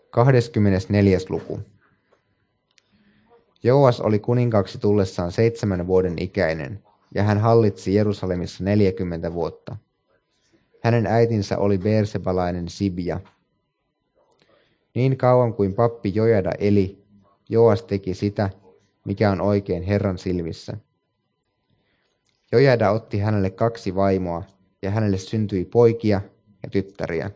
24. luku. Joas oli kuninkaaksi tullessaan 7 vuoden ikäinen, ja hän hallitsi Jerusalemissa 40 vuotta. Hänen äitinsä oli beersebalainen Sibja. Niin kauan kuin pappi Jojada eli, Joas teki sitä, mikä on oikein Herran silmissä. Jojada otti hänelle 2 vaimoa, ja hänelle syntyi poikia ja tyttäriä.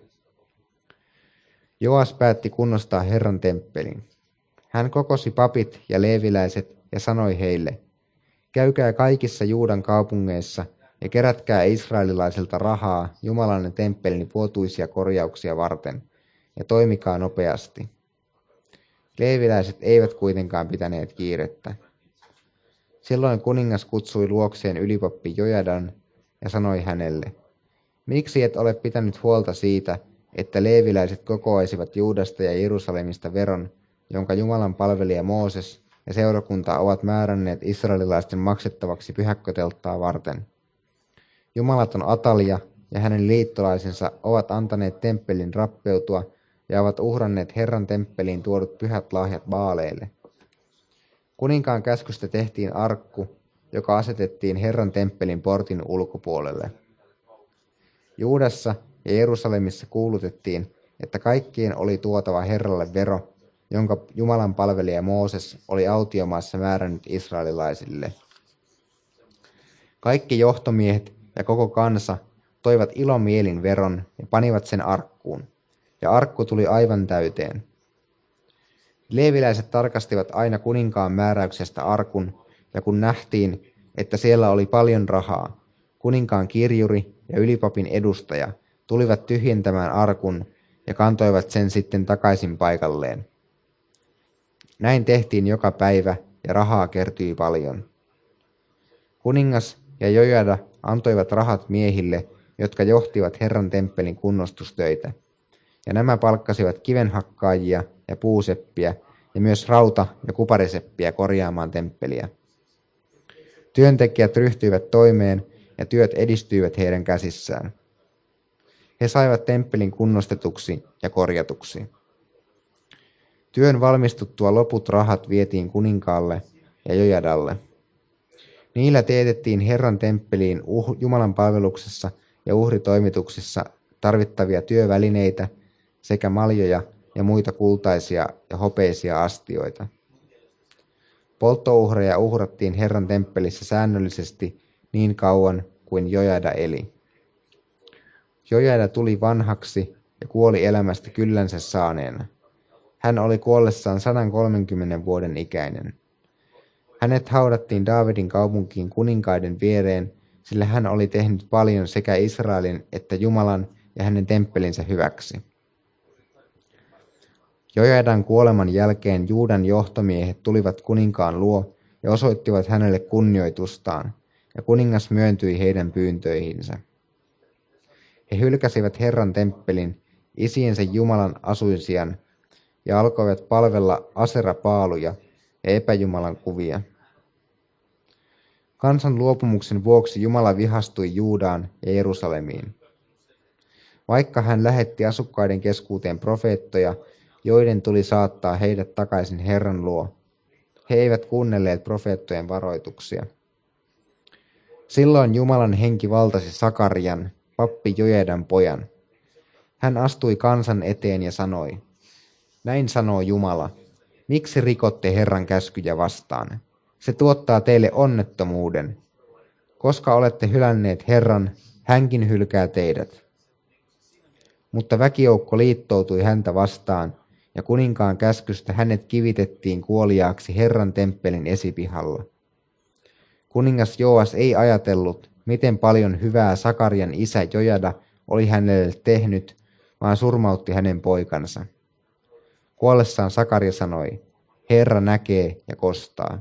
Joas päätti kunnostaa Herran temppelin. Hän kokosi papit ja leeviläiset ja sanoi heille, käykää kaikissa Juudan kaupungeissa ja kerätkää israelilaisilta rahaa Jumalanne temppelin vuotuisia korjauksia varten, ja toimikaa nopeasti. Leeviläiset eivät kuitenkaan pitäneet kiirettä. Silloin kuningas kutsui luokseen ylipappi Jojadan ja sanoi hänelle, miksi et ole pitänyt huolta siitä, että leeviläiset kokoaisivat Juudasta ja Jerusalemista veron, jonka Jumalan palvelija Mooses ja seurakunta ovat määränneet israelilaisten maksettavaksi pyhäkkötelttaa varten. Jumalaton Atalia ja hänen liittolaisensa ovat antaneet temppelin rappeutua ja ovat uhranneet Herran temppeliin tuodut pyhät lahjat Baaleille. Kuninkaan käskystä tehtiin arkku, joka asetettiin Herran temppelin portin ulkopuolelle. Juudassa ja Jerusalemissa kuulutettiin, että kaikkien oli tuotava Herralle vero, jonka Jumalan palvelija Mooses oli autiomaassa määrännyt israelilaisille. Kaikki johtomiehet ja koko kansa toivat ilomielin veron ja panivat sen arkkuun, ja arkku tuli aivan täyteen. Leeviläiset tarkastivat aina kuninkaan määräyksestä arkun, ja kun nähtiin, että siellä oli paljon rahaa, kuninkaan kirjuri ja ylipapin edustaja tulivat tyhjentämään arkun ja kantoivat sen sitten takaisin paikalleen. Näin tehtiin joka päivä ja rahaa kertyi paljon. Kuningas ja Jojada antoivat rahat miehille, jotka johtivat Herran temppelin kunnostustöitä, ja nämä palkkasivat kivenhakkaajia ja puuseppiä ja myös rauta- ja kupariseppiä korjaamaan temppeliä. Työntekijät ryhtyivät toimeen ja työt edistyivät heidän käsissään. He saivat temppelin kunnostetuksi ja korjatuksi. Työn valmistuttua loput rahat vietiin kuninkaalle ja Jojadalle. Niillä teetettiin Herran temppeliin Jumalan palveluksessa ja uhritoimituksissa tarvittavia työvälineitä sekä maljoja ja muita kultaisia ja hopeisia astioita. Polttouhreja uhrattiin Herran temppelissä säännöllisesti niin kauan kuin Jojada eli. Jojada tuli vanhaksi ja kuoli elämästä kyllänsä saaneena. Hän oli kuollessaan 130 vuoden ikäinen. Hänet haudattiin Daavidin kaupunkiin kuninkaiden viereen, sillä hän oli tehnyt paljon sekä Israelin että Jumalan ja hänen temppelinsä hyväksi. Jojadan kuoleman jälkeen Juudan johtomiehet tulivat kuninkaan luo ja osoittivat hänelle kunnioitustaan, ja kuningas myöntyi heidän pyyntöihinsä. He hylkäsivät Herran temppelin, isiensä Jumalan asuinsijan, ja alkoivat palvella aserapaaluja ja epäjumalan kuvia. Kansan luopumuksen vuoksi Jumala vihastui Juudaan ja Jerusalemiin. Vaikka hän lähetti asukkaiden keskuuteen profeettoja, joiden tuli saattaa heidät takaisin Herran luo, he eivät kuunnelleet profeettojen varoituksia. Silloin Jumalan henki valtasi Sakarian, pappi Jojadan pojan. Hän astui kansan eteen ja sanoi, näin sanoo Jumala, miksi rikotte Herran käskyjä vastaan? Se tuottaa teille onnettomuuden. Koska olette hylänneet Herran, hänkin hylkää teidät. Mutta väkijoukko liittoutui häntä vastaan, ja kuninkaan käskystä hänet kivitettiin kuoliaaksi Herran temppelin esipihalla. Kuningas Joas ei ajatellut, miten paljon hyvää Sakarian isä Jojada oli hänelle tehnyt, vaan surmautti hänen poikansa. Kuollessaan Sakaria sanoi, Herra näkee ja kostaa.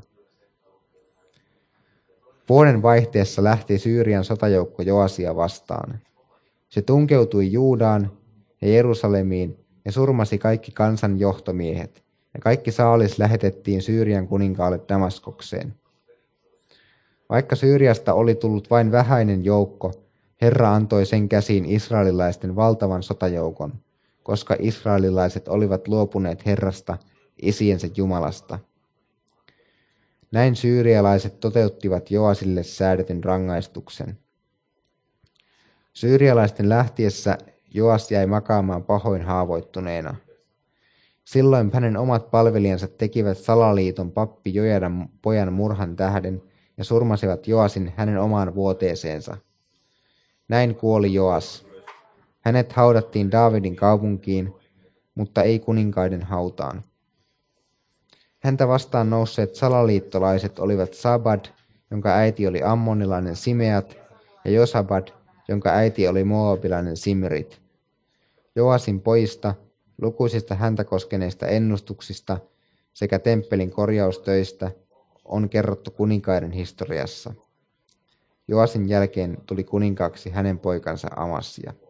Vuoden vaihteessa lähti Syyrian sotajoukko Joasia vastaan. Se tunkeutui Juudaan ja Jerusalemiin ja surmasi kaikki kansan johtomiehet, ja kaikki saalis lähetettiin Syyrian kuninkaalle Damaskokseen. Vaikka Syyriasta oli tullut vain vähäinen joukko, Herra antoi sen käsiin israelilaisten valtavan sotajoukon, koska israelilaiset olivat luopuneet Herrasta, isiensä Jumalasta. Näin syyrialaiset toteuttivat Joasille säädetyn rangaistuksen. Syyrialaisten lähtiessä Joas jäi makaamaan pahoin haavoittuneena. Silloin hänen omat palvelijansa tekivät salaliiton pappi Jojadan pojan murhan tähden ja surmasivat Joasin hänen omaan vuoteeseensa. Näin kuoli Joas. Hänet haudattiin Daavidin kaupunkiin, mutta ei kuninkaiden hautaan. Häntä vastaan nousseet salaliittolaiset olivat Sabad, jonka äiti oli ammonilainen Simeat, ja Josabad, jonka äiti oli moabilainen Simrit. Joasin pojista, lukuisista häntä koskeneista ennustuksista sekä temppelin korjaustöistä on kerrottu kuninkaiden historiassa. Joasin jälkeen tuli kuninkaaksi hänen poikansa Amasja.